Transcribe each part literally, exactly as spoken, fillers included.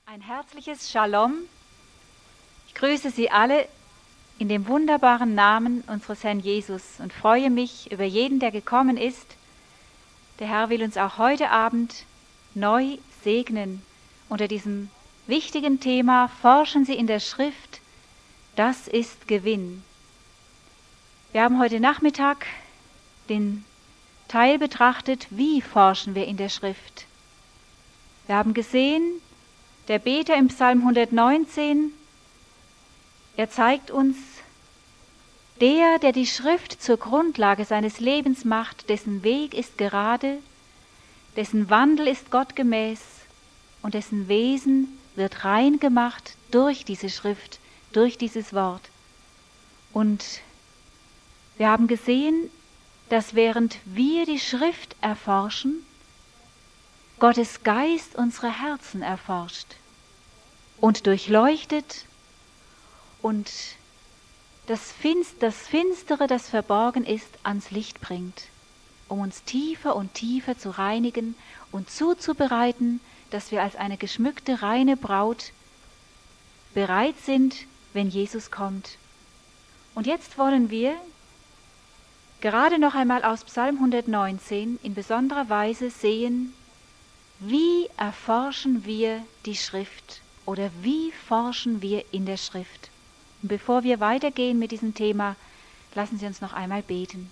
Ein herzliches Shalom. Ich grüße Sie alle in dem wunderbaren Namen unseres Herrn Jesus und freue mich über jeden, der gekommen ist. Der Herr will uns auch heute Abend neu segnen unter diesem wichtigen Thema: Forschen Sie in der Schrift, das ist Gewinn. Wir haben heute Nachmittag den Teil betrachtet, wie forschen wir in der Schrift. Wir haben gesehen, der Beter im Psalm hundertneunzehn, er zeigt uns, der, der die Schrift zur Grundlage seines Lebens macht, dessen Weg ist gerade, dessen Wandel ist gottgemäß und dessen Wesen wird rein gemacht durch diese Schrift, durch dieses Wort. Und wir haben gesehen, dass während wir die Schrift erforschen, Gottes Geist unsere Herzen erforscht und durchleuchtet und das, Finst, das Finstere, das verborgen ist, ans Licht bringt, um uns tiefer und tiefer zu reinigen und zuzubereiten, dass wir als eine geschmückte, reine Braut bereit sind, wenn Jesus kommt. Und jetzt wollen wir gerade noch einmal aus Psalm hundertneunzehn in besonderer Weise sehen, wie erforschen wir die Schrift oder wie forschen wir in der Schrift? Und bevor wir weitergehen mit diesem Thema, lassen Sie uns noch einmal beten.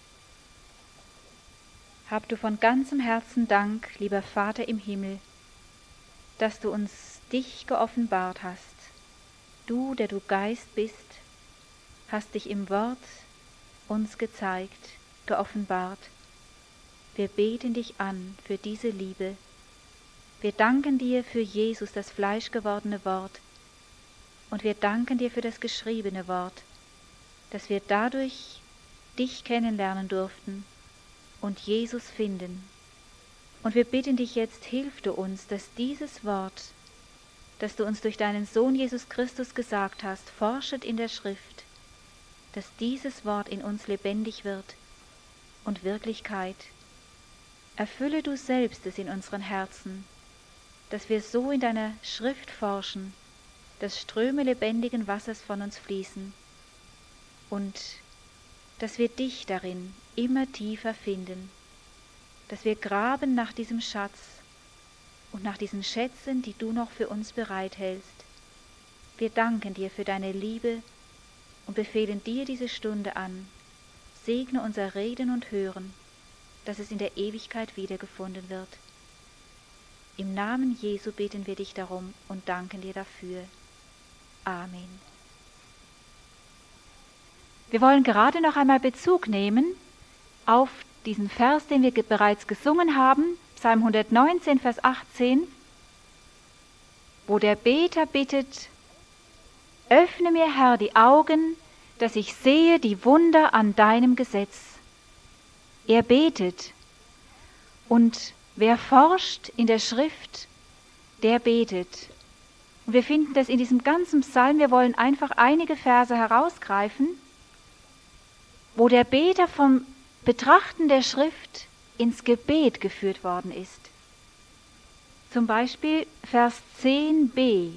Hab du von ganzem Herzen Dank, lieber Vater im Himmel, dass du uns dich geoffenbart hast. Du, der du Geist bist, hast dich im Wort uns gezeigt, geoffenbart. Wir beten dich an für diese Liebe. Wir danken dir für Jesus, das fleischgewordene Wort, und wir danken dir für das geschriebene Wort, dass wir dadurch dich kennenlernen durften und Jesus finden. Und wir bitten dich jetzt, hilf du uns, dass dieses Wort, das du uns durch deinen Sohn Jesus Christus gesagt hast, forschet in der Schrift, dass dieses Wort in uns lebendig wird und Wirklichkeit. Erfülle du selbst es in unseren Herzen, dass wir so in deiner Schrift forschen, dass Ströme lebendigen Wassers von uns fließen und dass wir dich darin immer tiefer finden, dass wir graben nach diesem Schatz und nach diesen Schätzen, die du noch für uns bereithältst. Wir danken dir für deine Liebe und befehlen dir diese Stunde an. Segne unser Reden und Hören, dass es in der Ewigkeit wiedergefunden wird. Im Namen Jesu beten wir dich darum und danken dir dafür. Amen. Wir wollen gerade noch einmal Bezug nehmen auf diesen Vers, den wir bereits gesungen haben, Psalm hundertneunzehn, Vers achtzehn, wo der Beter bittet: Öffne mir, Herr, die Augen, dass ich sehe die Wunder an deinem Gesetz. Er betet, und wer forscht in der Schrift, der betet. Und wir finden das in diesem ganzen Psalm. Wir wollen einfach einige Verse herausgreifen, wo der Beter vom Betrachten der Schrift ins Gebet geführt worden ist. Zum Beispiel Vers zehn b.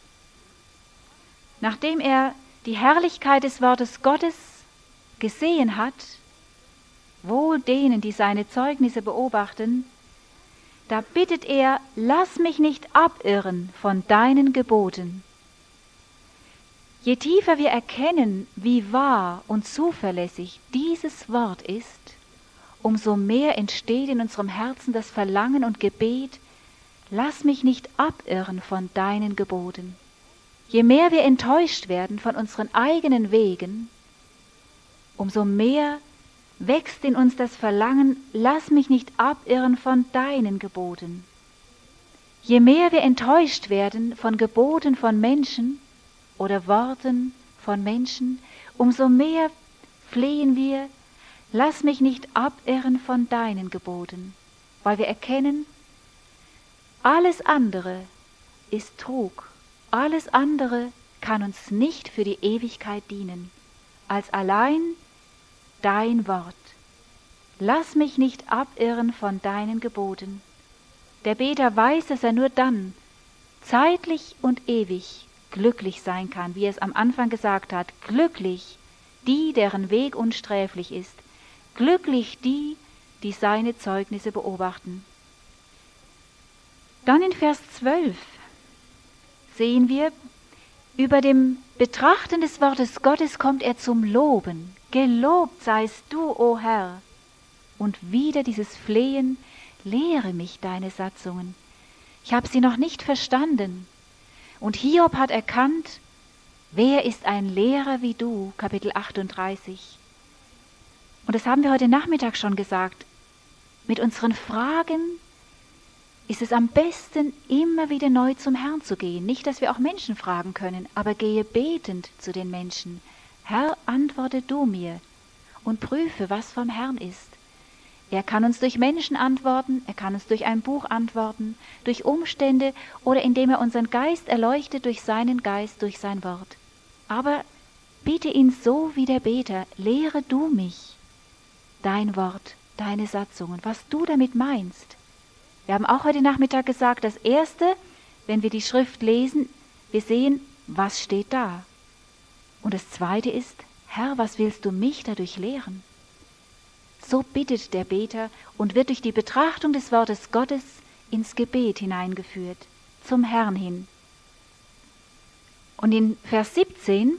Nachdem er die Herrlichkeit des Wortes Gottes gesehen hat, wohl denen, die seine Zeugnisse beobachten, da bittet er: Lass mich nicht abirren von deinen Geboten. Je tiefer wir erkennen, wie wahr und zuverlässig dieses Wort ist, umso mehr entsteht in unserem Herzen das Verlangen und Gebet: Lass mich nicht abirren von deinen Geboten. Je mehr wir enttäuscht werden von unseren eigenen Wegen, umso mehr wächst in uns das Verlangen: Lass mich nicht abirren von deinen Geboten. Je mehr wir enttäuscht werden von Geboten von Menschen oder Worten von Menschen, umso mehr flehen wir: Lass mich nicht abirren von deinen Geboten, weil wir erkennen, alles andere ist Trug, alles andere kann uns nicht für die Ewigkeit dienen, als allein dein Wort. Lass mich nicht abirren von deinen Geboten. Der Beter weiß, dass er nur dann zeitlich und ewig glücklich sein kann, wie er es am Anfang gesagt hat. Glücklich die, deren Weg unsträflich ist. Glücklich die, die seine Zeugnisse beobachten. Dann in Vers zwölf sehen wir, über dem Betrachten des Wortes Gottes kommt er zum Loben. Gelobt seist du, o Herr. Und wieder dieses Flehen, lehre mich deine Satzungen. Ich habe sie noch nicht verstanden. Und Hiob hat erkannt, wer ist ein Lehrer wie du, Kapitel achtunddreißig. Und das haben wir heute Nachmittag schon gesagt. Mit unseren Fragen ist es am besten, immer wieder neu zum Herrn zu gehen. Nicht, dass wir auch Menschen fragen können, aber gehe betend zu den Menschen. Herr, antworte du mir und prüfe, was vom Herrn ist. Er kann uns durch Menschen antworten, er kann uns durch ein Buch antworten, durch Umstände oder indem er unseren Geist erleuchtet durch seinen Geist, durch sein Wort. Aber bitte ihn so wie der Beter, lehre du mich, dein Wort, deine Satzungen, was du damit meinst. Wir haben auch heute Nachmittag gesagt, das Erste, wenn wir die Schrift lesen, wir sehen, was steht da. Und das Zweite ist, Herr, was willst du mich dadurch lehren? So bittet der Beter und wird durch die Betrachtung des Wortes Gottes ins Gebet hineingeführt, zum Herrn hin. Und in Vers siebzehn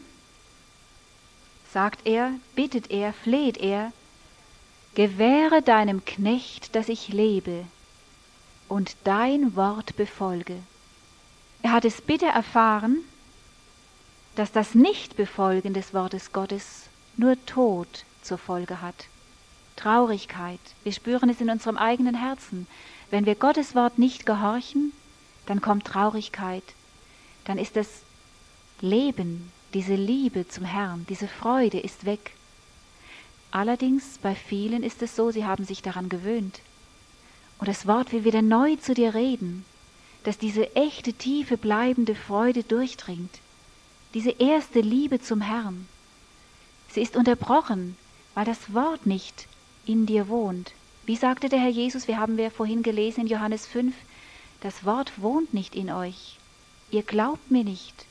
sagt er, bittet er, fleht er, gewähre deinem Knecht, dass ich lebe und dein Wort befolge. Er hat es bitter erfahren, dass das Nichtbefolgen des Wortes Gottes nur Tod zur Folge hat. Traurigkeit. Wir spüren es in unserem eigenen Herzen. Wenn wir Gottes Wort nicht gehorchen, dann kommt Traurigkeit. Dann ist das Leben, diese Liebe zum Herrn, diese Freude ist weg. Allerdings bei vielen ist es so, sie haben sich daran gewöhnt. Und das Wort will wieder neu zu dir reden, dass diese echte, tiefe, bleibende Freude durchdringt. Diese erste Liebe zum Herrn. Sie ist unterbrochen, weil das Wort nicht in dir wohnt. Wie sagte der Herr Jesus, wir haben wir vorhin gelesen in Johannes fünf, das Wort wohnt nicht in euch. Ihr glaubt mir nicht.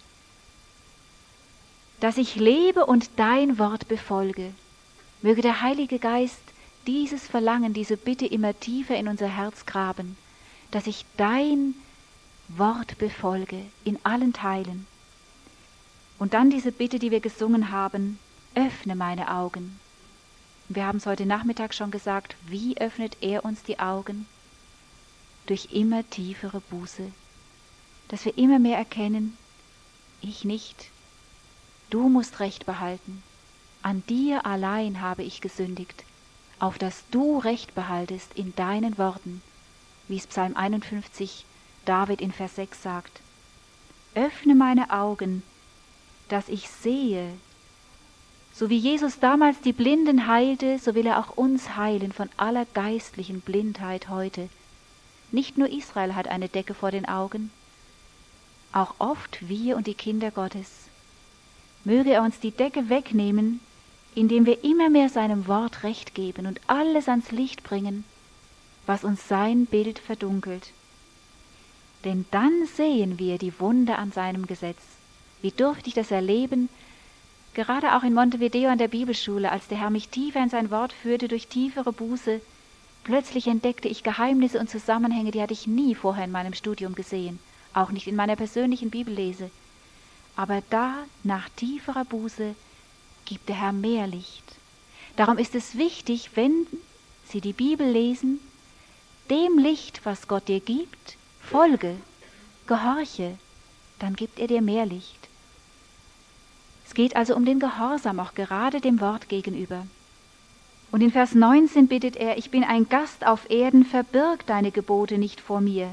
Dass ich lebe und dein Wort befolge. Möge der Heilige Geist dieses Verlangen, diese Bitte immer tiefer in unser Herz graben, dass ich dein Wort befolge in allen Teilen. Und dann diese Bitte, die wir gesungen haben, öffne meine Augen. Wir haben es heute Nachmittag schon gesagt, wie öffnet er uns die Augen? Durch immer tiefere Buße, dass wir immer mehr erkennen, ich nicht, du musst Recht behalten, an dir allein habe ich gesündigt, auf dass du Recht behaltest in deinen Worten, wie es Psalm einundfünfzig David in Vers sechs sagt. Öffne meine Augen, dass ich sehe. So wie Jesus damals die Blinden heilte, so will er auch uns heilen von aller geistlichen Blindheit heute. Nicht nur Israel hat eine Decke vor den Augen, auch oft wir und die Kinder Gottes. Möge er uns die Decke wegnehmen, indem wir immer mehr seinem Wort Recht geben und alles ans Licht bringen, was uns sein Bild verdunkelt. Denn dann sehen wir die Wunder an seinem Gesetz. Wie durfte ich das erleben, gerade auch in Montevideo an der Bibelschule, als der Herr mich tiefer in sein Wort führte, durch tiefere Buße. Plötzlich entdeckte ich Geheimnisse und Zusammenhänge, die hatte ich nie vorher in meinem Studium gesehen, auch nicht in meiner persönlichen Bibellese. Aber da, nach tieferer Buße, gibt der Herr mehr Licht. Darum ist es wichtig, wenn Sie die Bibel lesen, dem Licht, was Gott dir gibt, folge, gehorche, dann gibt er dir mehr Licht. Es geht also um den Gehorsam, auch gerade dem Wort gegenüber. Und in Vers neunzehn bittet er, ich bin ein Gast auf Erden, verbirg deine Gebote nicht vor mir.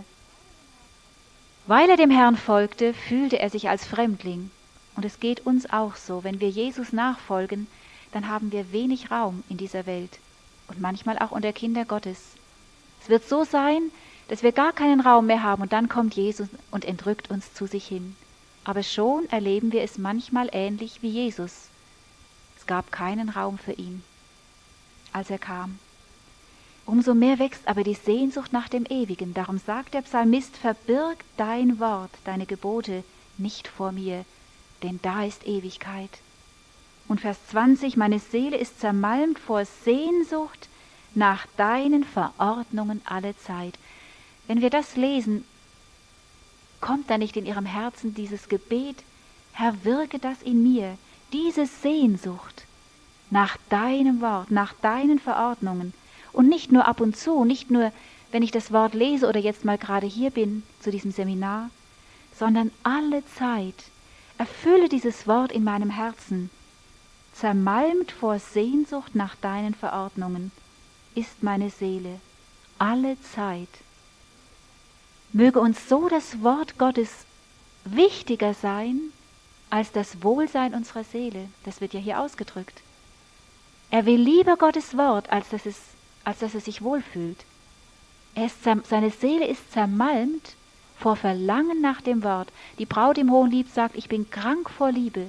Weil er dem Herrn folgte, fühlte er sich als Fremdling. Und es geht uns auch so, wenn wir Jesus nachfolgen, dann haben wir wenig Raum in dieser Welt und manchmal auch unter Kinder Gottes. Es wird so sein, dass wir gar keinen Raum mehr haben und dann kommt Jesus und entrückt uns zu sich hin. Aber schon erleben wir es manchmal ähnlich wie Jesus. Es gab keinen Raum für ihn, als er kam. Umso mehr wächst aber die Sehnsucht nach dem Ewigen. Darum sagt der Psalmist, verbirg dein Wort, deine Gebote nicht vor mir, denn da ist Ewigkeit. Und Vers zwanzig, meine Seele ist zermalmt vor Sehnsucht nach deinen Verordnungen alle Zeit. Wenn wir das lesen, kommt da nicht in ihrem Herzen dieses Gebet, Herr, wirke das in mir, diese Sehnsucht nach deinem Wort, nach deinen Verordnungen. Und nicht nur ab und zu, nicht nur, wenn ich das Wort lese oder jetzt mal gerade hier bin zu diesem Seminar, sondern alle Zeit. Erfülle dieses Wort in meinem Herzen. Zermalmt vor Sehnsucht nach deinen Verordnungen ist meine Seele alle Zeit. Möge uns so das Wort Gottes wichtiger sein als das Wohlsein unserer Seele. Das wird ja hier ausgedrückt. Er will lieber Gottes Wort, als dass es, als dass er sich wohlfühlt. Er ist, seine Seele ist zermalmt vor Verlangen nach dem Wort. Die Braut im Hohenlied sagt, ich bin krank vor Liebe.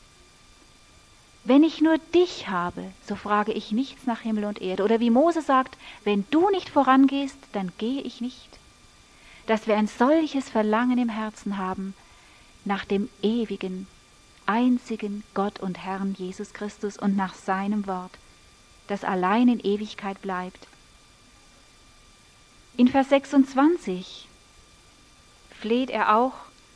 Wenn ich nur dich habe, so frage ich nichts nach Himmel und Erde. Oder wie Mose sagt, wenn du nicht vorangehst, dann gehe ich nicht. Dass wir ein solches Verlangen im Herzen haben nach dem ewigen, einzigen Gott und Herrn Jesus Christus und nach seinem Wort, das allein in Ewigkeit bleibt. In Vers sechsundzwanzig fleht er auch,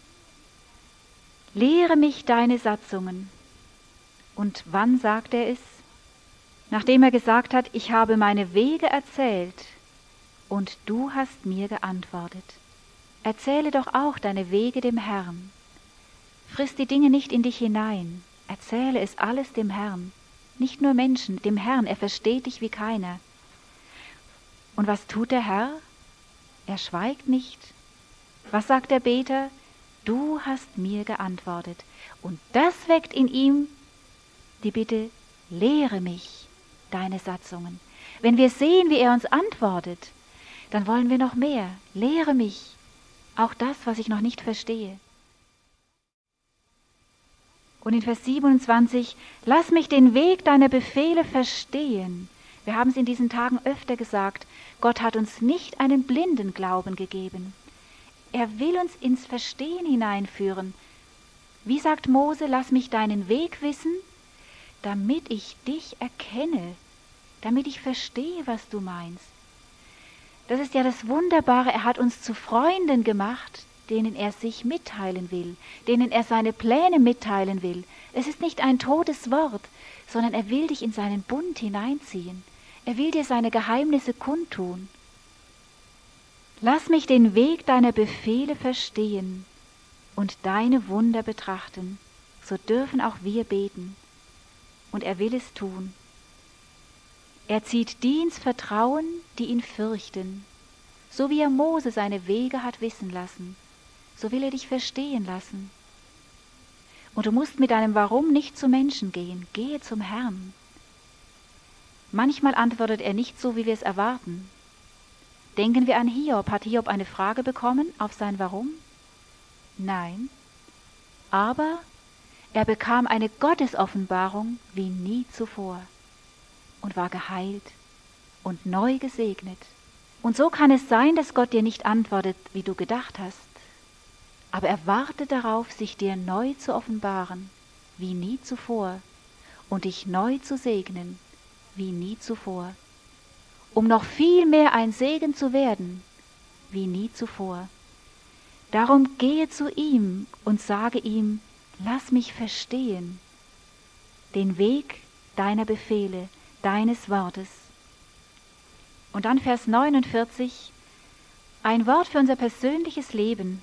lehre mich deine Satzungen. Und wann sagt er es? Nachdem er gesagt hat, ich habe meine Wege erzählt und du hast mir geantwortet. Erzähle doch auch deine Wege dem Herrn. Friss die Dinge nicht in dich hinein. Erzähle es alles dem Herrn. Nicht nur Menschen, dem Herrn. Er versteht dich wie keiner. Und was tut der Herr? Er schweigt nicht. Was sagt der Beter? Du hast mir geantwortet. Und das weckt in ihm die Bitte, lehre mich deine Satzungen. Wenn wir sehen, wie er uns antwortet, dann wollen wir noch mehr. Lehre mich auch das, was ich noch nicht verstehe. Und in Vers siebenundzwanzig, lass mich den Weg deiner Befehle verstehen. Wir haben es in diesen Tagen öfter gesagt, Gott hat uns nicht einen blinden Glauben gegeben. Er will uns ins Verstehen hineinführen. Wie sagt Mose, lass mich deinen Weg wissen, damit ich dich erkenne, damit ich verstehe, was du meinst. Das ist ja das Wunderbare, er hat uns zu Freunden gemacht, denen er sich mitteilen will, denen er seine Pläne mitteilen will. Es ist nicht ein totes Wort, sondern er will dich in seinen Bund hineinziehen. Er will dir seine Geheimnisse kundtun. Lass mich den Weg deiner Befehle verstehen und deine Wunder betrachten, so dürfen auch wir beten. Und er will es tun. Er zieht die ins Vertrauen, die ihn fürchten. So wie er Mose seine Wege hat wissen lassen, so will er dich verstehen lassen. Und du musst mit deinem Warum nicht zu Menschen gehen, gehe zum Herrn. Manchmal antwortet er nicht so, wie wir es erwarten. Denken wir an Hiob. Hat Hiob eine Frage bekommen auf sein Warum? Nein. Aber er bekam eine Gottesoffenbarung wie nie zuvor und war geheilt und neu gesegnet. Und so kann es sein, dass Gott dir nicht antwortet, wie du gedacht hast, aber er wartet darauf, sich dir neu zu offenbaren, wie nie zuvor, und dich neu zu segnen, wie nie zuvor, um noch viel mehr ein Segen zu werden, wie nie zuvor. Darum gehe zu ihm und sage ihm, lass mich verstehen den Weg deiner Befehle, deines Wortes. Und dann Vers neunundvierzig, ein Wort für unser persönliches Leben.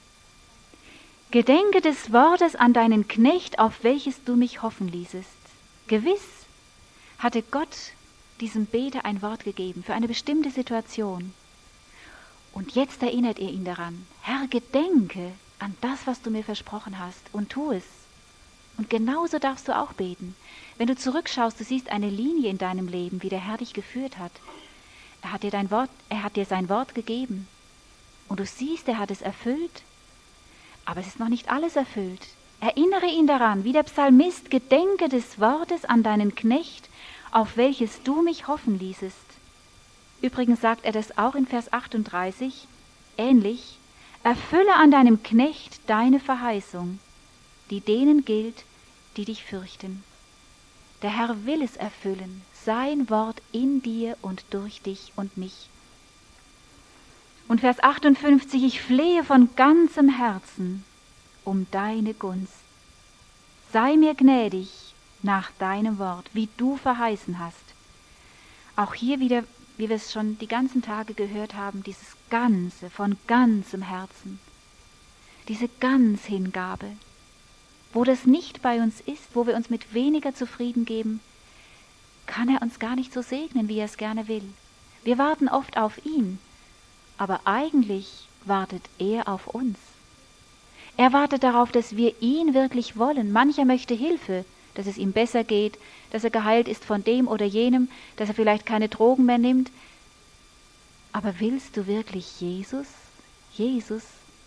Gedenke des Wortes an deinen Knecht, auf welches du mich hoffen ließest. Gewiss hatte Gott diesem Beter ein Wort gegeben für eine bestimmte Situation. Und jetzt erinnert er ihn daran, Herr, gedenke an das, was du mir versprochen hast, und tu es. Und genauso darfst du auch beten. Wenn du zurückschaust, du siehst eine Linie in deinem Leben, wie der Herr dich geführt hat. Er hat dir dein Wort, er hat dir sein Wort gegeben. Und du siehst, er hat es erfüllt. Aber es ist noch nicht alles erfüllt. Erinnere ihn daran, wie der Psalmist, gedenke des Wortes an deinen Knecht, auf welches du mich hoffen ließest. Übrigens sagt er das auch in Vers achtunddreißig, ähnlich: Erfülle an deinem Knecht deine Verheißung, die denen gilt, die dich fürchten. Der Herr will es erfüllen, sein Wort in dir und durch dich und mich. Und Vers achtundfünfzig, ich flehe von ganzem Herzen um deine Gunst. Sei mir gnädig nach deinem Wort, wie du verheißen hast. Auch hier wieder, wie wir es schon die ganzen Tage gehört haben, dieses Ganze, von ganzem Herzen. Diese Ganzhingabe. Wo das nicht bei uns ist, wo wir uns mit weniger zufrieden geben, kann er uns gar nicht so segnen, wie er es gerne will. Wir warten oft auf ihn, aber eigentlich wartet er auf uns. Er wartet darauf, dass wir ihn wirklich wollen. Mancher möchte Hilfe, dass es ihm besser geht, dass er geheilt ist von dem oder jenem, dass er vielleicht keine Drogen mehr nimmt. Aber willst du wirklich Jesus? Jesus?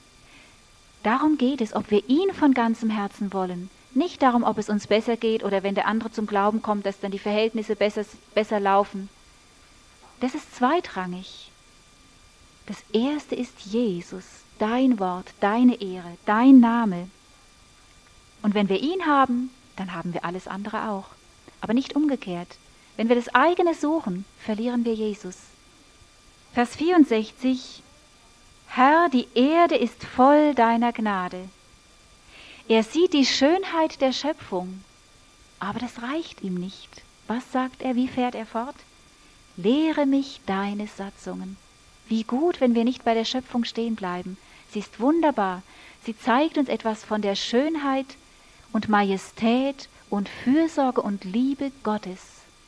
Darum geht es, ob wir ihn von ganzem Herzen wollen. Nicht darum, ob es uns besser geht oder wenn der andere zum Glauben kommt, dass dann die Verhältnisse besser, besser laufen. Das ist zweitrangig. Das Erste ist Jesus, dein Wort, deine Ehre, dein Name. Und wenn wir ihn haben, dann haben wir alles andere auch. Aber nicht umgekehrt. Wenn wir das eigene suchen, verlieren wir Jesus. Vers vierundsechzig: Herr, die Erde ist voll deiner Gnade. Er sieht die Schönheit der Schöpfung, aber das reicht ihm nicht. Was sagt er, wie fährt er fort? Lehre mich deine Satzungen. Wie gut, wenn wir nicht bei der Schöpfung stehen bleiben. Sie ist wunderbar. Sie zeigt uns etwas von der Schönheit und Majestät und Fürsorge und Liebe Gottes.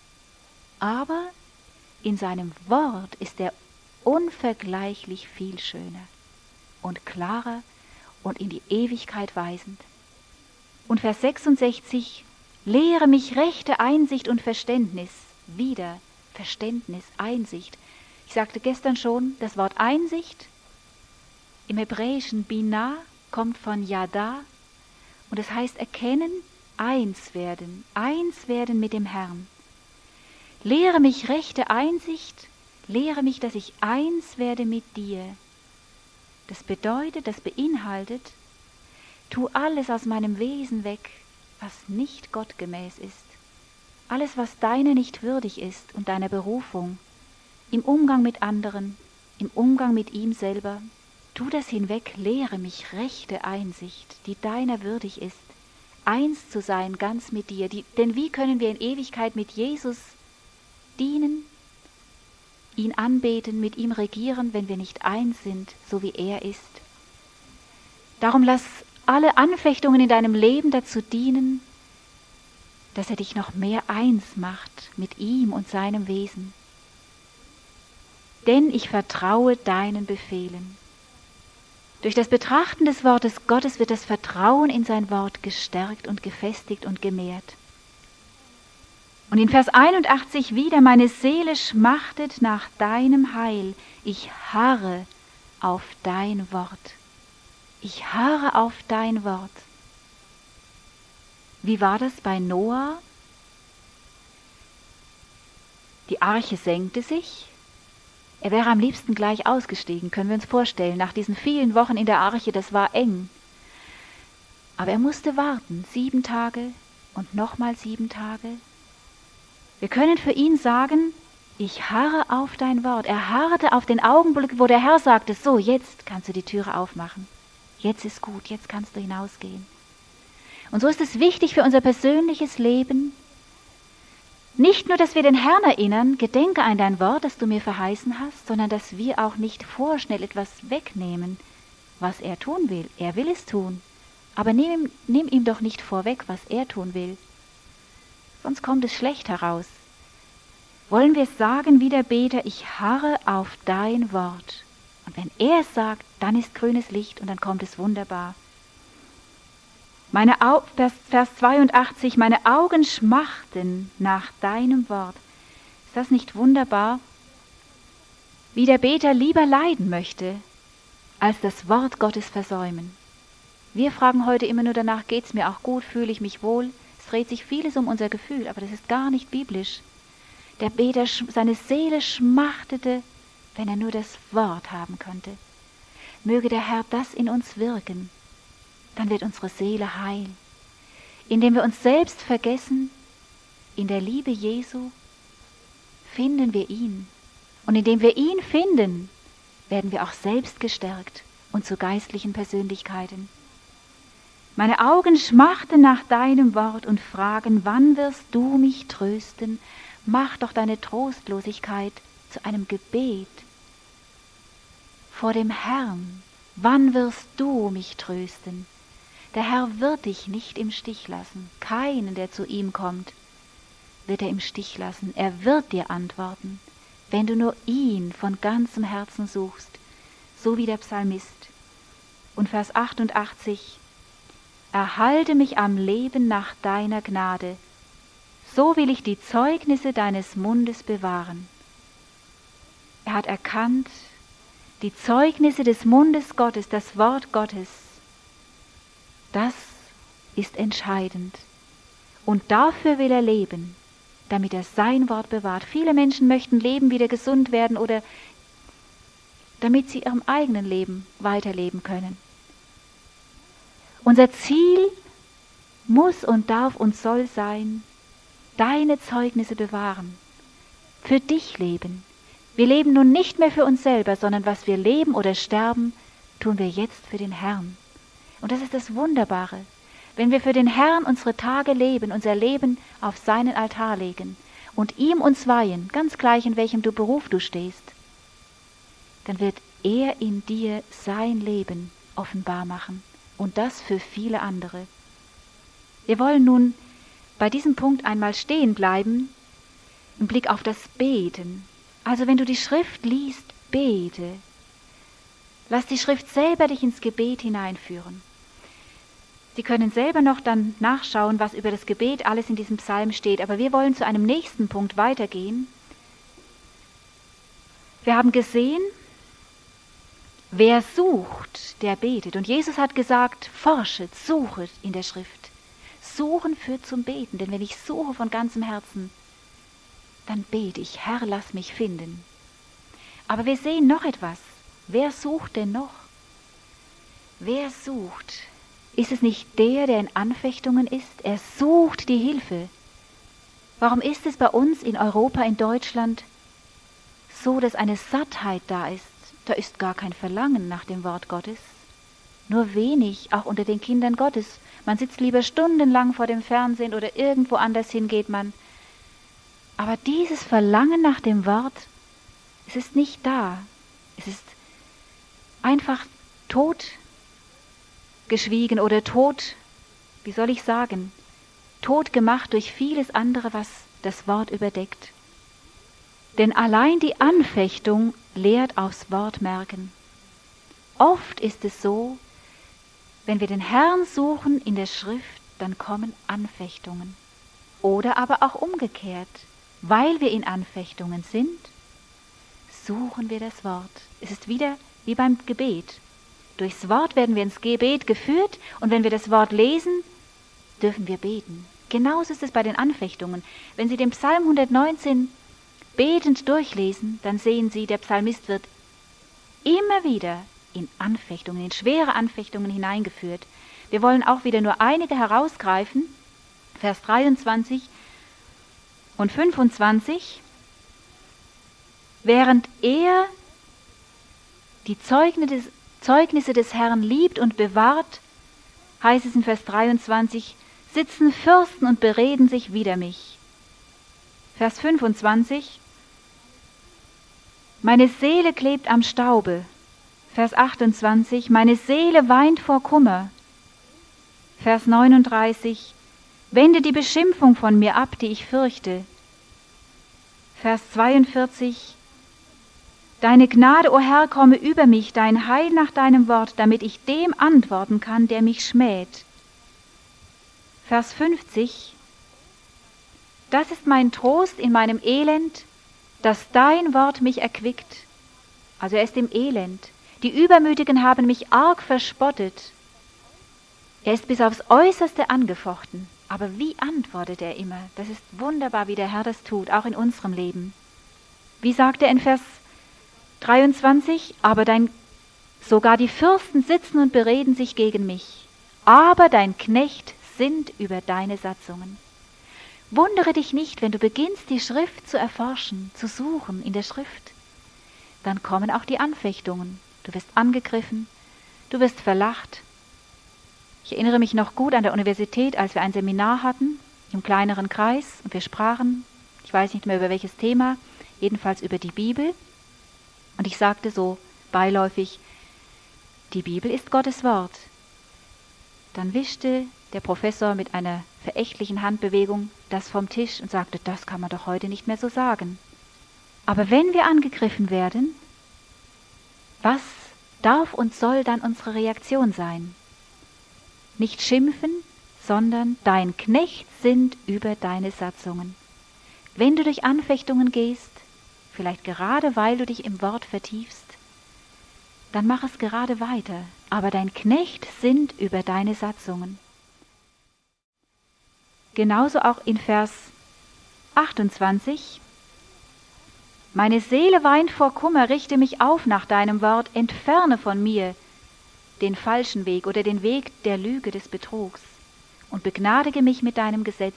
Aber in seinem Wort ist er unvergleichlich viel schöner und klarer und in die Ewigkeit weisend. Und Vers sechsundsechzig, lehre mich rechte Einsicht und Verständnis. Wieder Verständnis, Einsicht. Ich sagte gestern schon, das Wort Einsicht im Hebräischen Binah kommt von Yada und es heißt erkennen, eins werden, eins werden mit dem Herrn. Lehre mich rechte Einsicht, lehre mich, dass ich eins werde mit dir. Das bedeutet, das beinhaltet, tu alles aus meinem Wesen weg, was nicht gottgemäß ist. Alles, was deiner nicht würdig ist und deiner Berufung. Im Umgang mit anderen, im Umgang mit ihm selber. Tu das hinweg, lehre mich rechte Einsicht, die deiner würdig ist. Eins zu sein ganz mit dir. Die, denn wie können wir in Ewigkeit mit Jesus dienen, ihn anbeten, mit ihm regieren, wenn wir nicht eins sind, so wie er ist? Darum lass alle Anfechtungen in deinem Leben dazu dienen, dass er dich noch mehr eins macht mit ihm und seinem Wesen. Denn ich vertraue deinen Befehlen. Durch das Betrachten des Wortes Gottes wird das Vertrauen in sein Wort gestärkt und gefestigt und gemehrt. Und in Vers einundachtzig wieder, meine Seele schmachtet nach deinem Heil, ich harre auf dein Wort. Ich harre auf dein Wort. Wie war das bei Noah? Die Arche senkte sich. Er wäre am liebsten gleich ausgestiegen, können wir uns vorstellen, nach diesen vielen Wochen in der Arche, das war eng. Aber er musste warten, sieben Tage und nochmal sieben Tage. Wir können für ihn sagen, ich harre auf dein Wort. Er harrte auf den Augenblick, wo der Herr sagte, so, jetzt kannst du die Türe aufmachen. Jetzt ist gut, jetzt kannst du hinausgehen. Und so ist es wichtig für unser persönliches Leben, nicht nur, dass wir den Herrn erinnern, gedenke an dein Wort, das du mir verheißen hast, sondern dass wir auch nicht vorschnell etwas wegnehmen, was er tun will. Er will es tun, aber nimm, nimm ihm doch nicht vorweg, was er tun will. Sonst kommt es schlecht heraus. Wollen wir sagen wie der Beter, ich harre auf dein Wort. Und wenn er es sagt, dann ist grünes Licht und dann kommt es wunderbar. Meine Au- Vers, Vers zweiundachtzig, meine Augen schmachten nach deinem Wort. Ist das nicht wunderbar? Wie der Beter lieber leiden möchte, als das Wort Gottes versäumen. Wir fragen heute immer nur danach, geht's mir auch gut, fühle ich mich wohl? Es dreht sich vieles um unser Gefühl, aber das ist gar nicht biblisch. Der Beter, seine Seele schmachtete, wenn er nur das Wort haben könnte. Möge der Herr das in uns wirken, dann wird unsere Seele heil. Indem wir uns selbst vergessen, in der Liebe Jesu finden wir ihn. Und indem wir ihn finden, werden wir auch selbst gestärkt und zu geistlichen Persönlichkeiten. Meine Augen schmachten nach deinem Wort und fragen, wann wirst du mich trösten? Mach doch deine Trostlosigkeit zu einem Gebet vor dem Herrn. Wann wirst du mich trösten? Der Herr wird dich nicht im Stich lassen. Keinen, der zu ihm kommt, wird er im Stich lassen. Er wird dir antworten, wenn du nur ihn von ganzem Herzen suchst, so wie der Psalmist. Und Vers achtundachtzig, erhalte mich am Leben nach deiner Gnade, so will ich die Zeugnisse deines Mundes bewahren. Er hat erkannt, die Zeugnisse des Mundes Gottes, das Wort Gottes, das ist entscheidend. Und dafür will er leben, damit er sein Wort bewahrt. Viele Menschen möchten leben, wieder gesund werden oder damit sie ihrem eigenen Leben weiterleben können. Unser Ziel muss und darf und soll sein, deine Zeugnisse bewahren, für dich leben. Wir leben nun nicht mehr für uns selber, sondern was wir leben oder sterben, tun wir jetzt für den Herrn. Und das ist das Wunderbare. Wenn wir für den Herrn unsere Tage leben, unser Leben auf seinen Altar legen und ihm uns weihen, ganz gleich in welchem du Beruf du stehst, dann wird er in dir sein Leben offenbar machen und das für viele andere. Wir wollen nun bei diesem Punkt einmal stehen bleiben im Blick auf das Beten. Also wenn du die Schrift liest, bete. Lass die Schrift selber dich ins Gebet hineinführen. Sie können selber noch dann nachschauen, was über das Gebet alles in diesem Psalm steht, aber wir wollen zu einem nächsten Punkt weitergehen. Wir haben gesehen, wer sucht, der betet. Und Jesus hat gesagt, forschet, suchet in der Schrift. Suchen führt zum Beten, denn wenn ich suche von ganzem Herzen, dann bete ich, Herr, lass mich finden. Aber wir sehen noch etwas. Wer sucht denn noch? Wer sucht? Ist es nicht der, der in Anfechtungen ist? Er sucht die Hilfe. Warum ist es bei uns in Europa, in Deutschland so, dass eine Sattheit da ist? Da ist gar kein Verlangen nach dem Wort Gottes. Nur wenig, auch unter den Kindern Gottes. Man sitzt lieber stundenlang vor dem Fernsehen oder irgendwo anders hin geht man. Aber dieses Verlangen nach dem Wort, es ist nicht da. Es ist einfach totgeschwiegen oder tot, wie soll ich sagen, tot gemacht durch vieles andere, was das Wort überdeckt. Denn allein die Anfechtung lehrt aufs Wort merken. Oft ist es so, wenn wir den Herrn suchen in der Schrift, dann kommen Anfechtungen. Oder aber auch umgekehrt. Weil wir in Anfechtungen sind, suchen wir das Wort. Es ist wieder wie beim Gebet. Durchs Wort werden wir ins Gebet geführt und wenn wir das Wort lesen, dürfen wir beten. Genauso ist es bei den Anfechtungen. Wenn Sie den Psalm hundertneunzehn betend durchlesen, dann sehen Sie, der Psalmist wird immer wieder in Anfechtungen, in schwere Anfechtungen hineingeführt. Wir wollen auch wieder nur einige herausgreifen. Vers dreiundzwanzig und fünfundzwanzig, während er die Zeugnisse des Herrn liebt und bewahrt, heißt es in Vers dreiundzwanzig, sitzen Fürsten und bereden sich wider mich. Vers fünfundzwanzig, meine Seele klebt am Staube. Vers achtundzwanzig, meine Seele weint vor Kummer. Vers neununddreißig, wende die Beschimpfung von mir ab, die ich fürchte. Vers zweiundvierzig, deine Gnade, o Herr, komme über mich, dein Heil nach deinem Wort, damit ich dem antworten kann, der mich schmäht. Vers fünfzig, das ist mein Trost in meinem Elend, dass dein Wort mich erquickt. Also er ist im Elend. Die Übermütigen haben mich arg verspottet. Er ist bis aufs Äußerste angefochten. Aber wie antwortet er immer? Das ist wunderbar, wie der Herr das tut, auch in unserem Leben. Wie sagt er in Vers dreiundzwanzig? Aber dein, sogar die Fürsten sitzen und bereden sich gegen mich. Aber dein Knecht sinnt über deine Satzungen. Wundere dich nicht, wenn du beginnst, die Schrift zu erforschen, zu suchen in der Schrift. Dann kommen auch die Anfechtungen. Du wirst angegriffen, du wirst verlacht. Ich erinnere mich noch gut an der Universität, als wir ein Seminar hatten, im kleineren Kreis, und wir sprachen, ich weiß nicht mehr über welches Thema, jedenfalls über die Bibel. Und ich sagte so beiläufig, die Bibel ist Gottes Wort. Dann wischte der Professor mit einer verächtlichen Handbewegung das vom Tisch und sagte, das kann man doch heute nicht mehr so sagen. Aber wenn wir angegriffen werden, was darf und soll dann unsere Reaktion sein? Nicht schimpfen, sondern dein Knecht sinnt über deine Satzungen. Wenn du durch Anfechtungen gehst, vielleicht gerade weil du dich im Wort vertiefst, dann mach es gerade weiter, aber dein Knecht sinnt über deine Satzungen. Genauso auch in Vers achtundzwanzig. Meine Seele weint vor Kummer, richte mich auf nach deinem Wort, entferne von mir den falschen Weg oder den Weg der Lüge des Betrugs und begnadige mich mit deinem Gesetz.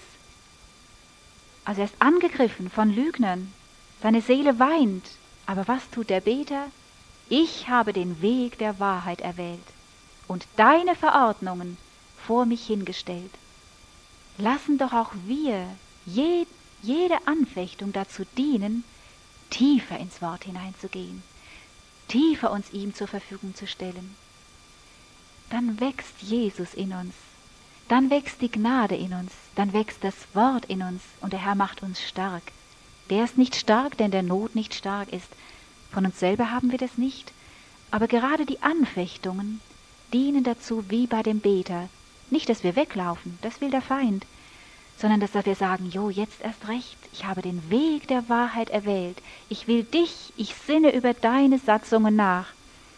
Also er ist angegriffen von Lügnern, seine Seele weint, aber was tut der Beter? Ich habe den Weg der Wahrheit erwählt und deine Verordnungen vor mich hingestellt. Lassen doch auch wir je, jede Anfechtung dazu dienen, tiefer ins Wort hineinzugehen, tiefer uns ihm zur Verfügung zu stellen. Dann wächst Jesus in uns, dann wächst die Gnade in uns, dann wächst das Wort in uns und der Herr macht uns stark. Der ist nicht stark, der in der Not nicht stark ist. Von uns selber haben wir das nicht, aber gerade die Anfechtungen dienen dazu wie bei dem Beter. Nicht, dass wir weglaufen, das will der Feind, sondern dass wir sagen, jo, jetzt erst recht, ich habe den Weg der Wahrheit erwählt. Ich will dich, ich sinne über deine Satzungen nach.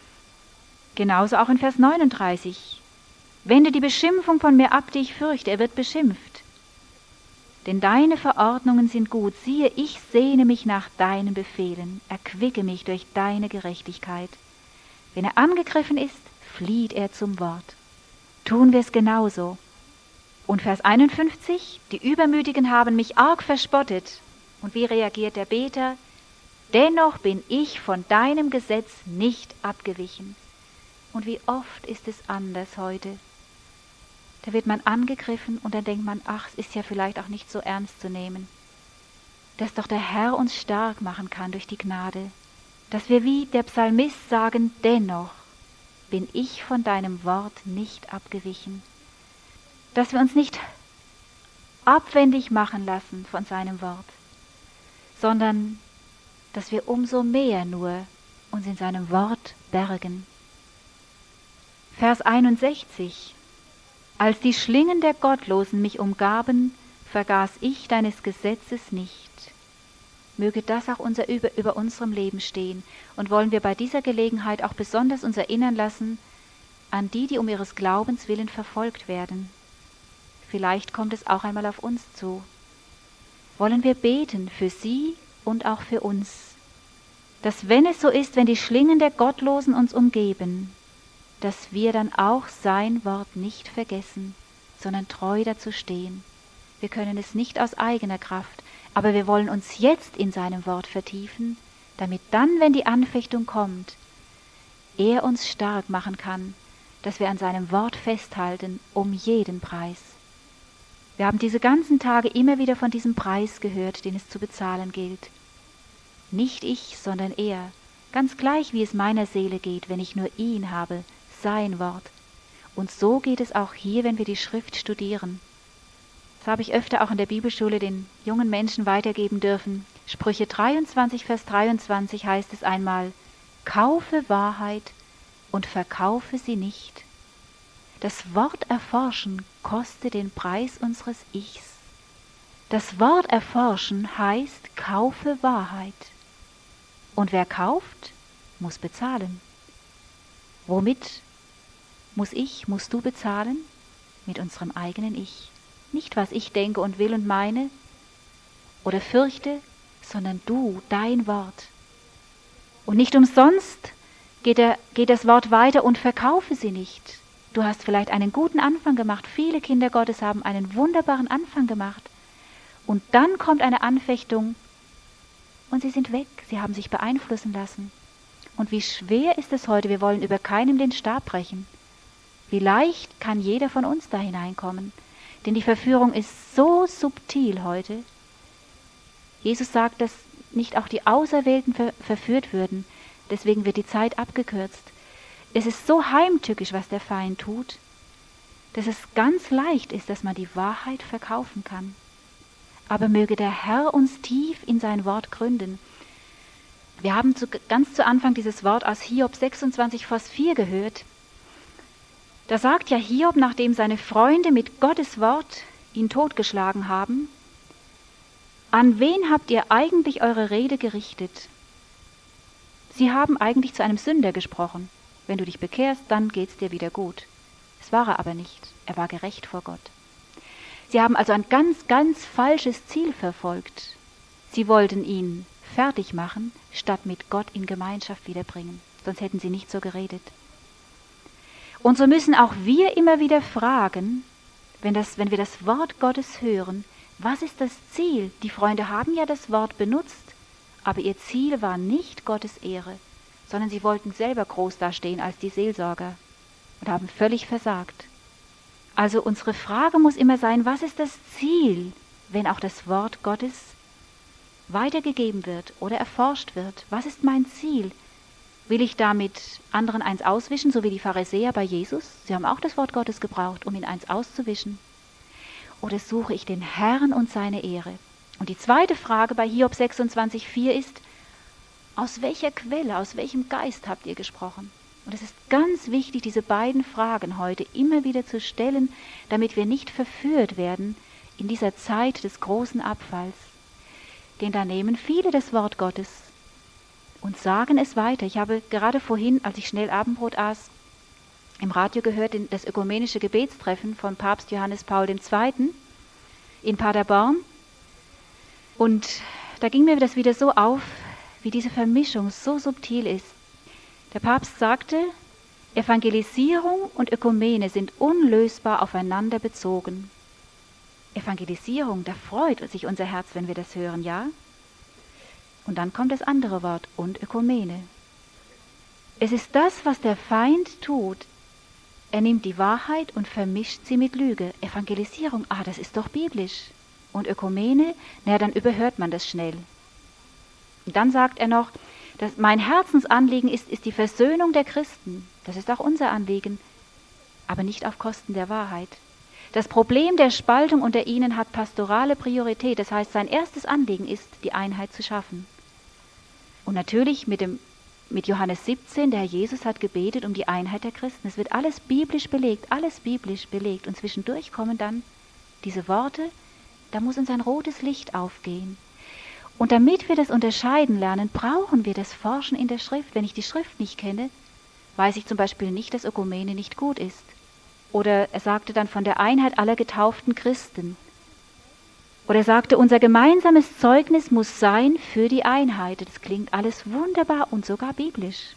Genauso auch in Vers neununddreißig. Wende die Beschimpfung von mir ab, die ich fürchte, er wird beschimpft. Denn deine Verordnungen sind gut, siehe, ich sehne mich nach deinen Befehlen, erquicke mich durch deine Gerechtigkeit. Wenn er angegriffen ist, flieht er zum Wort. Tun wir es genauso. Und Vers einundfünfzig, die Übermütigen haben mich arg verspottet. Und wie reagiert der Beter? Dennoch bin ich von deinem Gesetz nicht abgewichen. Und wie oft ist es anders heute? Da wird man angegriffen und dann denkt man, ach, es ist ja vielleicht auch nicht so ernst zu nehmen. Dass doch der Herr uns stark machen kann durch die Gnade. Dass wir wie der Psalmist sagen, dennoch bin ich von deinem Wort nicht abgewichen. Dass wir uns nicht abwendig machen lassen von seinem Wort, sondern dass wir umso mehr nur uns in seinem Wort bergen. Vers einundsechzig. Als die Schlingen der Gottlosen mich umgaben, vergaß ich deines Gesetzes nicht. Möge das auch unser, über, über unserem Leben stehen und wollen wir bei dieser Gelegenheit auch besonders uns erinnern lassen an die, die um ihres Glaubens willen verfolgt werden. Vielleicht kommt es auch einmal auf uns zu. Wollen wir beten für sie und auch für uns, dass wenn es so ist, wenn die Schlingen der Gottlosen uns umgeben, dass wir dann auch sein Wort nicht vergessen, sondern treu dazu stehen. Wir können es nicht aus eigener Kraft, aber wir wollen uns jetzt in seinem Wort vertiefen, damit dann, wenn die Anfechtung kommt, er uns stark machen kann, dass wir an seinem Wort festhalten, um jeden Preis. Wir haben diese ganzen Tage immer wieder von diesem Preis gehört, den es zu bezahlen gilt. Nicht ich, sondern er, ganz gleich wie es meiner Seele geht, wenn ich nur ihn habe, sein Wort. Und so geht es auch hier, wenn wir die Schrift studieren. Das habe ich öfter auch in der Bibelschule den jungen Menschen weitergeben dürfen. Sprüche dreiundzwanzig, Vers dreiundzwanzig heißt es einmal, kaufe Wahrheit und verkaufe sie nicht. Das Wort erforschen kostet den Preis unseres Ichs. Das Wort erforschen heißt, kaufe Wahrheit. Und wer kauft, muss bezahlen. Womit muss ich, musst du bezahlen? Mit unserem eigenen Ich. Nicht, was ich denke und will und meine oder fürchte, sondern du, dein Wort. Und nicht umsonst geht, er, geht das Wort weiter und verkaufe sie nicht. Du hast vielleicht einen guten Anfang gemacht. Viele Kinder Gottes haben einen wunderbaren Anfang gemacht. Und dann kommt eine Anfechtung und sie sind weg. Sie haben sich beeinflussen lassen. Und wie schwer ist es heute, wir wollen über keinem den Stab brechen. Wie leicht kann jeder von uns da hineinkommen. Denn die Verführung ist so subtil heute. Jesus sagt, dass nicht auch die Auserwählten ver- verführt würden. Deswegen wird die Zeit abgekürzt. Es ist so heimtückisch, was der Feind tut, dass es ganz leicht ist, dass man die Wahrheit verkaufen kann. Aber möge der Herr uns tief in sein Wort gründen. Wir haben zu, ganz zu Anfang dieses Wort aus Hiob sechsundzwanzig, Vers vier gehört. Da sagt ja Hiob, nachdem seine Freunde mit Gottes Wort ihn totgeschlagen haben, an wen habt ihr eigentlich eure Rede gerichtet? Sie haben eigentlich zu einem Sünder gesprochen. Wenn du dich bekehrst, dann geht's dir wieder gut. Das war er aber nicht. Er war gerecht vor Gott. Sie haben also ein ganz, ganz falsches Ziel verfolgt. Sie wollten ihn fertig machen, statt mit Gott in Gemeinschaft wiederbringen. Sonst hätten sie nicht so geredet. Und so müssen auch wir immer wieder fragen, wenn, das, wenn wir das Wort Gottes hören, was ist das Ziel? Die Freunde haben ja das Wort benutzt, aber ihr Ziel war nicht Gottes Ehre, sondern sie wollten selber groß dastehen als die Seelsorger und haben völlig versagt. Also unsere Frage muss immer sein, was ist das Ziel, wenn auch das Wort Gottes weitergegeben wird oder erforscht wird? Was ist mein Ziel? Will ich damit anderen eins auswischen, so wie die Pharisäer bei Jesus? Sie haben auch das Wort Gottes gebraucht, um ihn eins auszuwischen. Oder suche ich den Herrn und seine Ehre? Und die zweite Frage bei Hiob sechsundzwanzig, vier ist, aus welcher Quelle, aus welchem Geist habt ihr gesprochen? Und es ist ganz wichtig, diese beiden Fragen heute immer wieder zu stellen, damit wir nicht verführt werden in dieser Zeit des großen Abfalls. Denn da nehmen viele das Wort Gottes und sagen es weiter. Ich habe gerade vorhin, als ich schnell Abendbrot aß, im Radio gehört, das ökumenische Gebetstreffen von Papst Johannes Paul der Zweite. in Paderborn. Und da ging mir das wieder so auf, wie diese Vermischung so subtil ist. Der Papst sagte, Evangelisierung und Ökumene sind unlösbar aufeinander bezogen. Evangelisierung, da freut sich unser Herz, wenn wir das hören, ja? Und dann kommt das andere Wort, und Ökumene. Es ist das, was der Feind tut. Er nimmt die Wahrheit und vermischt sie mit Lüge. Evangelisierung, ah, das ist doch biblisch. Und Ökumene, naja, dann überhört man das schnell. Und dann sagt er noch, dass mein Herzensanliegen ist, ist die Versöhnung der Christen. Das ist auch unser Anliegen, aber nicht auf Kosten der Wahrheit. Das Problem der Spaltung unter ihnen hat pastorale Priorität. Das heißt, sein erstes Anliegen ist, die Einheit zu schaffen. Und natürlich mit, dem, mit Johannes siebzehn, der Herr Jesus hat gebetet um die Einheit der Christen. Es wird alles biblisch belegt, alles biblisch belegt. Und zwischendurch kommen dann diese Worte, da muss uns ein rotes Licht aufgehen. Und damit wir das unterscheiden lernen, brauchen wir das Forschen in der Schrift. Wenn ich die Schrift nicht kenne, weiß ich zum Beispiel nicht, dass Ökumene nicht gut ist. Oder er sagte dann von der Einheit aller getauften Christen. Oder er sagte, unser gemeinsames Zeugnis muss sein für die Einheit. Das klingt alles wunderbar und sogar biblisch.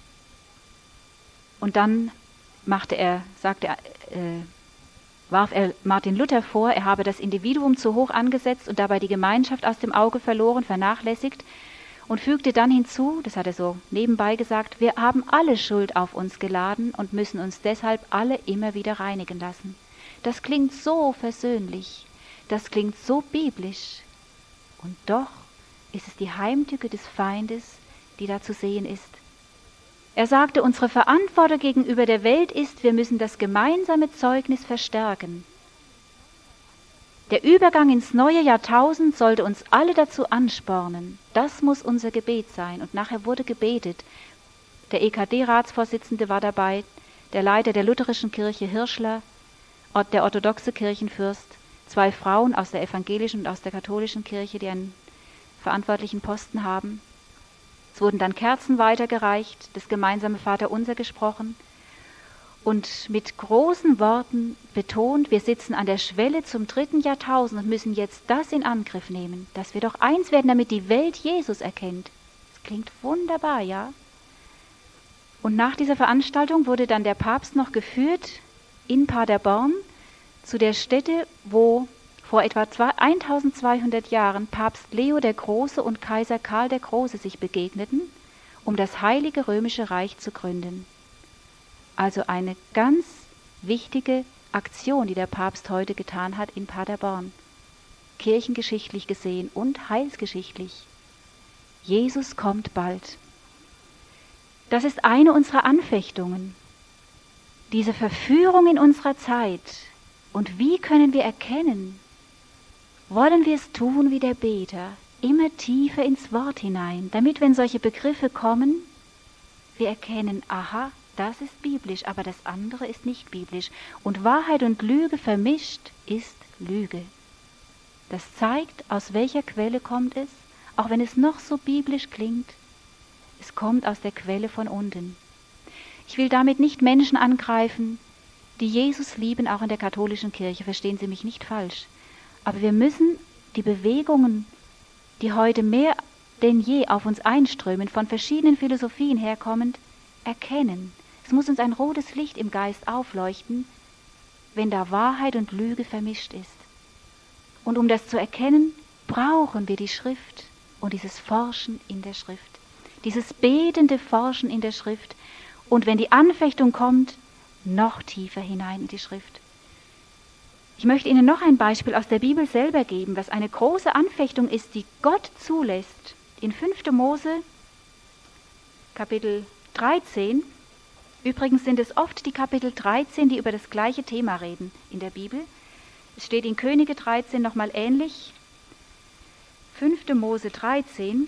Und dann machte er, sagte er, äh, warf er Martin Luther vor, er habe das Individuum zu hoch angesetzt und dabei die Gemeinschaft aus dem Auge verloren, vernachlässigt und fügte dann hinzu, das hat er so nebenbei gesagt, wir haben alle Schuld auf uns geladen und müssen uns deshalb alle immer wieder reinigen lassen. Das klingt so versöhnlich, das klingt so biblisch. Und doch ist es die Heimtücke des Feindes, die da zu sehen ist. Er sagte, unsere Verantwortung gegenüber der Welt ist, wir müssen das gemeinsame Zeugnis verstärken. Der Übergang ins neue Jahrtausend sollte uns alle dazu anspornen. Das muss unser Gebet sein. Und nachher wurde gebetet. Der E K D-Ratsvorsitzende war dabei, der Leiter der lutherischen Kirche Hirschler, der orthodoxe Kirchenfürst, zwei Frauen aus der evangelischen und aus der katholischen Kirche, die einen verantwortlichen Posten haben. Es wurden dann Kerzen weitergereicht, das gemeinsame Vaterunser gesprochen. und mit großen Worten betont, wir sitzen an der Schwelle zum dritten Jahrtausend und müssen jetzt das in Angriff nehmen, dass wir doch eins werden, damit die Welt Jesus erkennt. Das klingt wunderbar, ja? Und nach dieser Veranstaltung wurde dann der Papst noch geführt in Paderborn zu der Stätte, wo vor etwa eintausendzweihundert Jahren Papst Leo der Große und Kaiser Karl der Große sich begegneten, um das Heilige Römische Reich zu gründen. Also eine ganz wichtige Aktion, die der Papst heute getan hat in Paderborn, kirchengeschichtlich gesehen und heilsgeschichtlich. Jesus kommt bald. Das ist eine unserer Anfechtungen, diese Verführung in unserer Zeit. Und wie können wir erkennen? Wollen wir es tun wie der Beter, immer tiefer ins Wort hinein, damit, wenn solche Begriffe kommen, wir erkennen, aha, das ist biblisch, aber das andere ist nicht biblisch. Und Wahrheit und Lüge vermischt ist Lüge. Das zeigt, aus welcher Quelle kommt es, auch wenn es noch so biblisch klingt. Es kommt aus der Quelle von unten. Ich will damit nicht Menschen angreifen, die Jesus lieben, auch in der katholischen Kirche, verstehen Sie mich nicht falsch. Aber wir müssen die Bewegungen, die heute mehr denn je auf uns einströmen, von verschiedenen Philosophien herkommend, erkennen. Es muss uns ein rotes Licht im Geist aufleuchten, wenn da Wahrheit und Lüge vermischt ist. Und um das zu erkennen, brauchen wir die Schrift und dieses Forschen in der Schrift. Dieses betende Forschen in der Schrift. Und wenn die Anfechtung kommt, noch tiefer hinein in die Schrift. Ich möchte Ihnen noch ein Beispiel aus der Bibel selber geben, was eine große Anfechtung ist, die Gott zulässt. In fünfter Mose, Kapitel dreizehn, übrigens sind es oft die Kapitel dreizehn, die über das gleiche Thema reden in der Bibel. Es steht in Könige dreizehn nochmal ähnlich. fünfter Mose dreizehn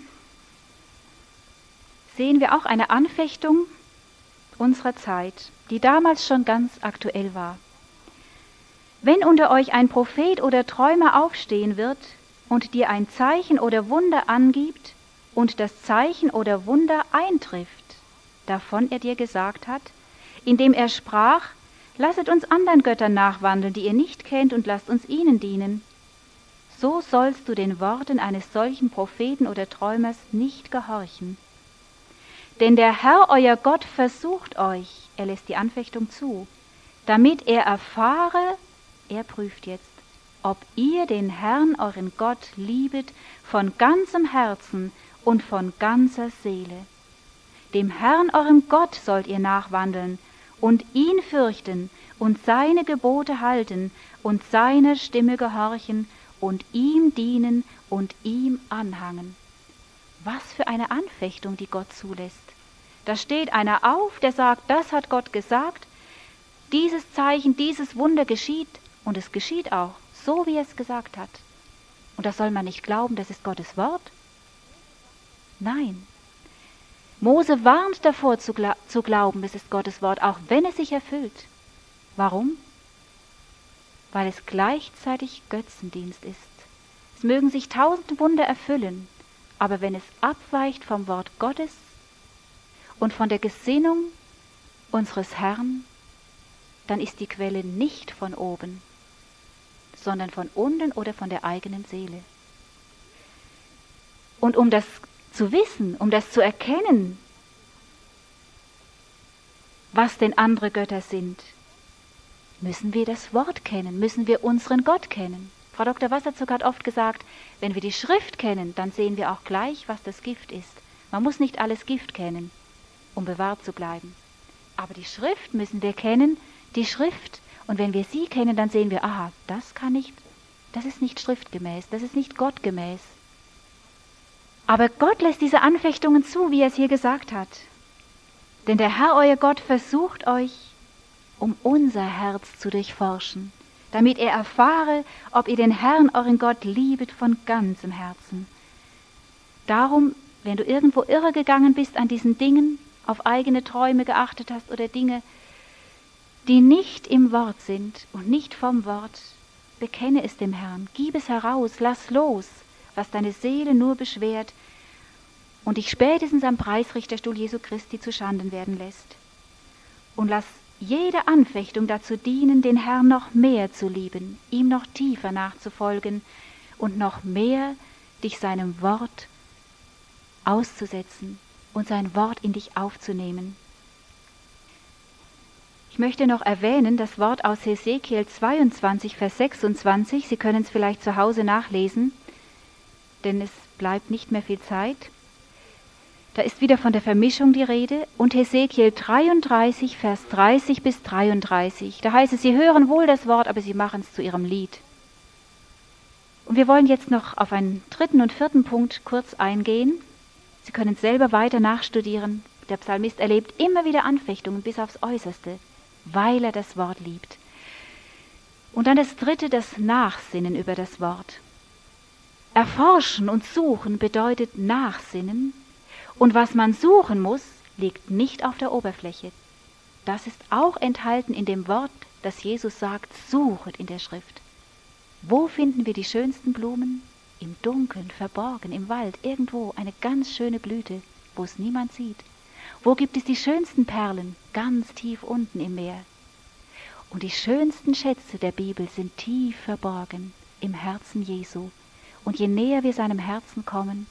sehen wir auch eine Anfechtung unserer Zeit, die damals schon ganz aktuell war. Wenn unter euch ein Prophet oder Träumer aufstehen wird und dir ein Zeichen oder Wunder angibt und das Zeichen oder Wunder eintrifft, davon er dir gesagt hat, indem er sprach, lasset uns anderen Göttern nachwandeln, die ihr nicht kennt, und lasst uns ihnen dienen, so sollst du den Worten eines solchen Propheten oder Träumers nicht gehorchen. Denn der Herr, euer Gott, versucht euch, er lässt die Anfechtung zu, damit er erfahre, er prüft jetzt, ob ihr den Herrn, euren Gott, liebet von ganzem Herzen und von ganzer Seele. Dem Herrn, eurem Gott, sollt ihr nachwandeln und ihn fürchten und seine Gebote halten und seiner Stimme gehorchen und ihm dienen und ihm anhangen. Was für eine Anfechtung, die Gott zulässt. Da steht einer auf, der sagt, das hat Gott gesagt, dieses Zeichen, dieses Wunder geschieht, und es geschieht auch, so wie er es gesagt hat. Und das soll man nicht glauben, das ist Gottes Wort? Nein. Mose warnt davor zu, gla- zu glauben, es ist Gottes Wort, auch wenn es sich erfüllt. Warum? Weil es gleichzeitig Götzendienst ist. Es mögen sich tausend Wunder erfüllen, aber wenn es abweicht vom Wort Gottes und von der Gesinnung unseres Herrn, dann ist die Quelle nicht von oben, sondern von unten oder von der eigenen Seele. Und um das zu wissen, um das zu erkennen, was denn andere Götter sind, müssen wir das Wort kennen, müssen wir unseren Gott kennen. Frau Doktor Wasserzug hat oft gesagt, wenn wir die Schrift kennen, dann sehen wir auch gleich, was das Gift ist. Man muss nicht alles Gift kennen, um bewahrt zu bleiben. Aber die Schrift müssen wir kennen, die Schrift. Und wenn wir sie kennen, dann sehen wir, aha, das kann nicht, das ist nicht schriftgemäß, das ist nicht gottgemäß. Aber Gott lässt diese Anfechtungen zu, wie er es hier gesagt hat. Denn der Herr, euer Gott, versucht euch, um unser Herz zu durchforschen, damit er erfahre, ob ihr den Herrn, euren Gott, liebet von ganzem Herzen. Darum, wenn du irgendwo irre gegangen bist an diesen Dingen, auf eigene Träume geachtet hast oder Dinge, die nicht im Wort sind und nicht vom Wort, bekenne es dem Herrn, gib es heraus, lass los, was deine Seele nur beschwert und dich spätestens am Preisrichterstuhl Jesu Christi zu Schanden werden lässt. Und lass jede Anfechtung dazu dienen, den Herrn noch mehr zu lieben, ihm noch tiefer nachzufolgen und noch mehr dich seinem Wort auszusetzen und sein Wort in dich aufzunehmen. Ich möchte noch erwähnen, das Wort aus Hesekiel zweiundzwanzig, Vers sechsundzwanzig, Sie können es vielleicht zu Hause nachlesen, denn es bleibt nicht mehr viel Zeit. Da ist wieder von der Vermischung die Rede und Hesekiel dreiunddreißig, Vers dreißig bis dreiunddreißig. Da heißt es, sie hören wohl das Wort, aber sie machen es zu ihrem Lied. Und wir wollen jetzt noch auf einen dritten und vierten Punkt kurz eingehen. Sie können es selber weiter nachstudieren. Der Psalmist erlebt immer wieder Anfechtungen bis aufs Äußerste, weil er das Wort liebt. Und dann das dritte, das Nachsinnen über das Wort. Erforschen und suchen bedeutet Nachsinnen. Und was man suchen muss, liegt nicht auf der Oberfläche. Das ist auch enthalten in dem Wort, das Jesus sagt, suchet in der Schrift. Wo finden wir die schönsten Blumen? Im Dunkeln, verborgen, im Wald, irgendwo eine ganz schöne Blüte, wo es niemand sieht. Wo gibt es die schönsten Perlen? Ganz tief unten im Meer. Und die schönsten Schätze der Bibel sind tief verborgen im Herzen Jesu. Und je näher wir seinem Herzen kommen,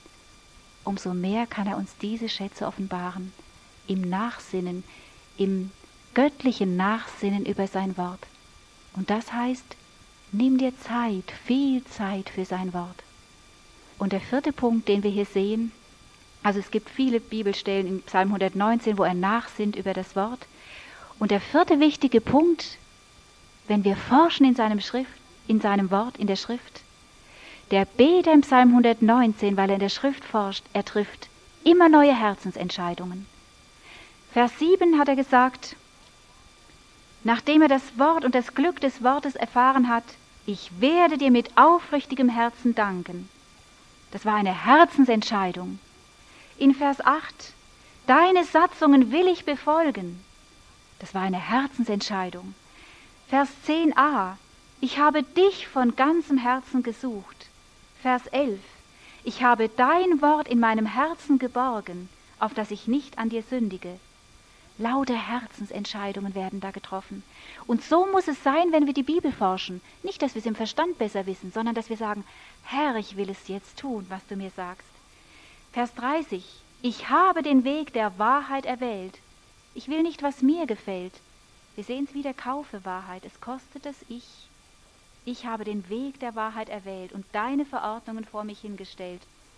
umso mehr kann er uns diese Schätze offenbaren, im Nachsinnen, im göttlichen Nachsinnen über sein Wort. Und das heißt, nimm dir Zeit, viel Zeit für sein Wort. Und der vierte Punkt, den wir hier sehen, also es gibt viele Bibelstellen im Psalm hundertneunzehn, wo er nachsinnt über das Wort. Und der vierte wichtige Punkt, wenn wir forschen in seinem Schrift, in seinem Wort, in der Schrift, der Beter im Psalm hundertneunzehn, weil er in der Schrift forscht, er trifft immer neue Herzensentscheidungen. Vers sieben hat er gesagt, nachdem er das Wort und das Glück des Wortes erfahren hat, ich werde dir mit aufrichtigem Herzen danken. Das war eine Herzensentscheidung. In Vers acht, deine Satzungen will ich befolgen. Das war eine Herzensentscheidung. Vers zehn a, ich habe dich von ganzem Herzen gesucht. Vers elf, ich habe dein Wort in meinem Herzen geborgen, auf dass ich nicht an dir sündige. Lauter Herzensentscheidungen werden da getroffen. Und so muss es sein, wenn wir die Bibel forschen. Nicht, dass wir es im Verstand besser wissen, sondern dass wir sagen, Herr, ich will es jetzt tun, was du mir sagst. Vers dreißig, ich habe den Weg der Wahrheit erwählt. Ich will nicht, was mir gefällt. Wir sehen es wieder, kaufe Wahrheit, es kostet es ich. Ich habe den Weg der Wahrheit erwählt und deine Verordnungen vor mich hingestellt.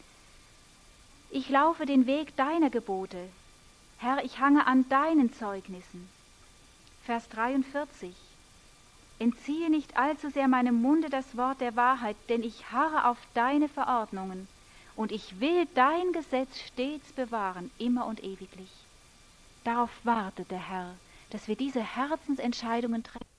Ich laufe den Weg deiner Gebote. Herr, ich hange an deinen Zeugnissen. Vers dreiundvierzig. Entziehe nicht allzu sehr meinem Munde das Wort der Wahrheit, denn ich harre auf deine Verordnungen und ich will dein Gesetz stets bewahren, immer und ewiglich. Darauf wartet der Herr, dass wir diese Herzensentscheidungen treffen.